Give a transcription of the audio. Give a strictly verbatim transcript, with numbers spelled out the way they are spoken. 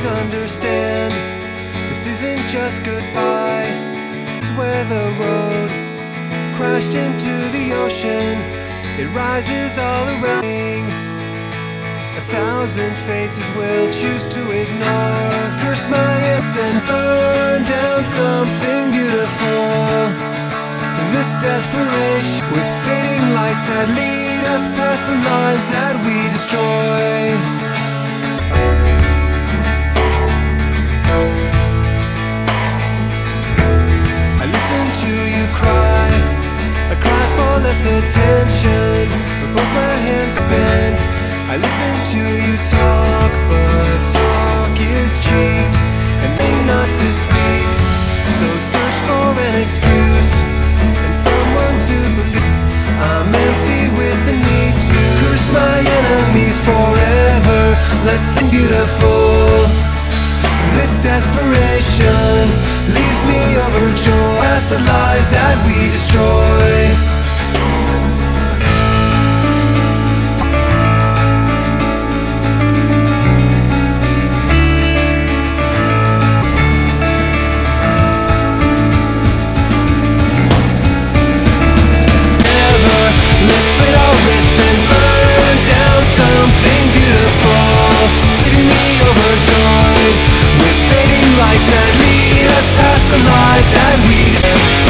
Please understand, this isn't just goodbye. It's where the road crashed into the ocean. It rises all around. A thousand faces will choose to ignore. Curse my ass and burn down something beautiful. This desperation, with fading lights that lead us past the lives that we destroy. I listen to you cry, I cry for less attention, but both my hands are bent. I listen to you talk, but talk is cheap and may not to speak. So search for an excuse and someone to believe. I'm empty with the need to curse my enemies forever. Let's sing beautiful. This desperation leaves me overjoyed past the lives that we destroy. Lights that lead us past the lives that we